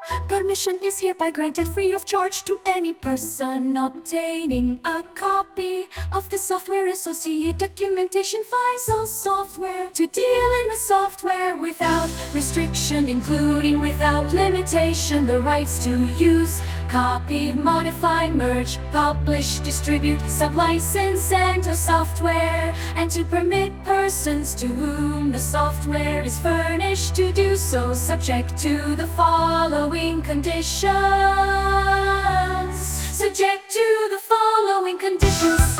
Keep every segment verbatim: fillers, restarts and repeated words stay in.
Permission is hereby granted free of charge to any person obtaining a copy of the software. Associate documentation files all software to deal in the software without restriction, including without limitation, the rights to use, copy, modify, merge, publish, distribute, sublicense, enter software, and to permit persons to whom the software is furnished to do so, subject to the following conditions. Subject to the following conditions.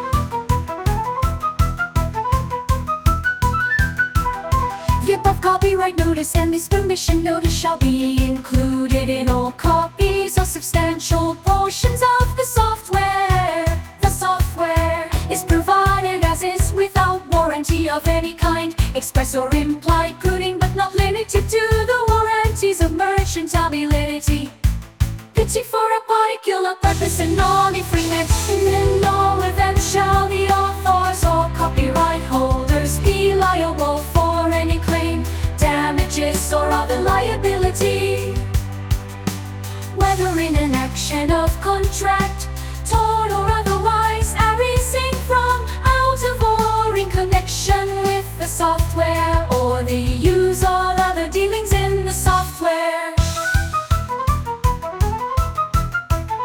The above copyright notice and this permission notice shall be included in all copies of substantial portions of the software. The software is provided as is without warranty of any kind, express or implied, including but not limited to the warranties of merchantability, fitting for a particular purpose and non-infringement. In no event shall the authors or copyright holders be liable for any claim, damages, or other liability, whether in an action of contract